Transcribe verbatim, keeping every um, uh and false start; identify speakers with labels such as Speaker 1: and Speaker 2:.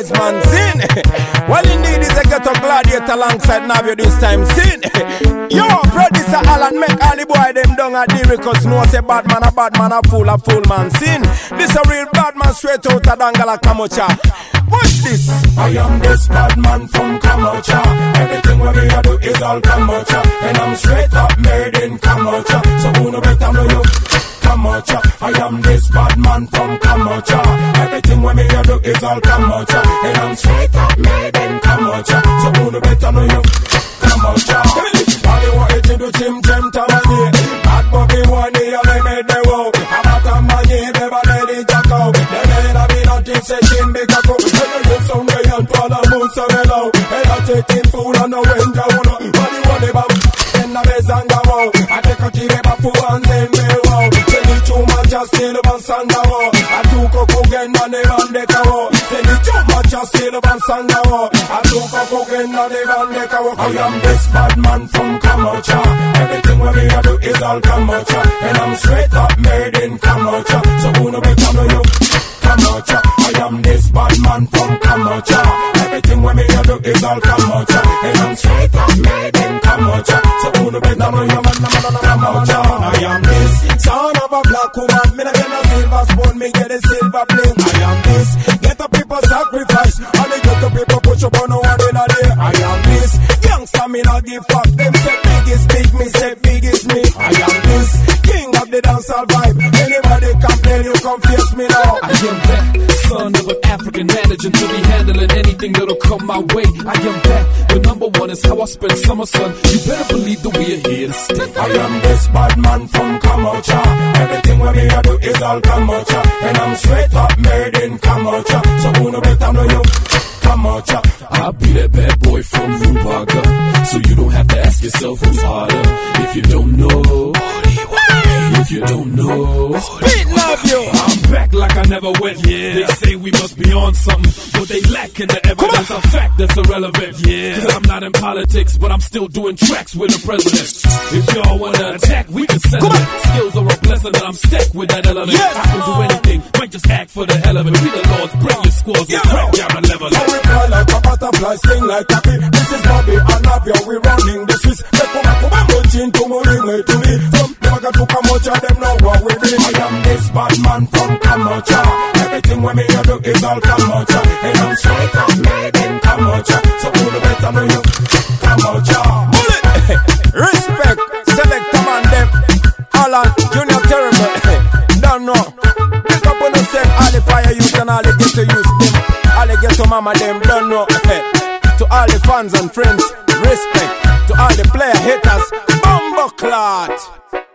Speaker 1: wise man, sin. Well, indeed, it's a ghetto gladiator alongside Navio this time, sin. Yo, producer Alan, make all the boy them down at the records. No, say bad man, a bad man, a fool, a fool man, sin. This a real bad man straight out of Dangala Kamocha. Watch this.
Speaker 2: I am this bad man from Kamocha. Everything what me I do is all Kamocha. And I'm straight up made in Kamocha. So who no better know you? Kamocha. I am this bad man from Kamocha. Everything what me I do is all Kamocha. And I'm straight up made in Kamocha. So who no better know you? Kamocha. All you want to do Jim Jim Tamani. Bad Bobby one day I made the wow. About a money never let it go. They made a bit of things say Jim big go. Some way and Paula Mozzarella. And I take in food and I went down. But you want it about in the Bezanga. I take a key about food and then me wow. Tell me too much just still about Sanga. I took a cocaine and they ran the cow. Tell me too much just still about Sanga. I took a cocaine and they ran the cow. I am this bad man from Kamocha. Everything what me I do is all Kamocha. And I'm straight up made in Kamocha. So who no better know you? Kamocha. I am this bad man from Kamocha. Everything when me I do is all Kamocha. And I'm straight up made in Kamocha. So who no better know you? Kamocha. I am this son of a black woman. Me not get no silver spoon, me get a silver bling. I am this get the people sacrifice. And they get the people push up on no one in a day. I am this youngster, me not give fuck. Them say big is big, me say big is me. I am this king of the dancehall vibe. Anybody complain, you confuse me now.
Speaker 3: I am that son of an African manager to be handling anything that'll come my way. I am that. The number one is how I spend summer, son. You better believe that we are here to stay.
Speaker 2: I am this bad man from Kamocha. Everything what me I do is all Kamocha. And I'm straight up made in Kamocha. So who no better know you? Kamocha.
Speaker 3: I'll be that bad boy from Rubaga. So you don't have to ask yourself who's harder. If you don't know, if you don't know,
Speaker 1: Speed love you.
Speaker 3: I'm back like I never went. Yeah. They say we must be on something, but they lack in the evidence. A fact that's irrelevant. Yeah. Cause I'm not in politics, but I'm still doing tracks with the president. If y'all wanna attack, we can settle it. Skills are a blessing that I'm stacked with that element.
Speaker 1: Yes.
Speaker 3: I can do anything, might just act for the hell of it. We the Lords, bring your scores, yeah. We'll crack down and level
Speaker 2: it. We fly like a butterfly, sting like a bee. This is Bobby and Navio, we running the Swiss. They come back, come back, munching to me, to me. From Never to Kamocha, them know what we do. I am this bad man from Kamocha. Everything when me I do is all Kamocha. And I'm straight up made in Kamocha. So who the better know you? Kamocha.
Speaker 1: Bullet. Respect. Select them and them. Alan, Junior Terrible. Don't know. Pick up on yourself. All the fire youth and all the get to use them. All the get to mama them. Don't know. To all the fans and friends. Respect. To all the player haters. Bumbo clot.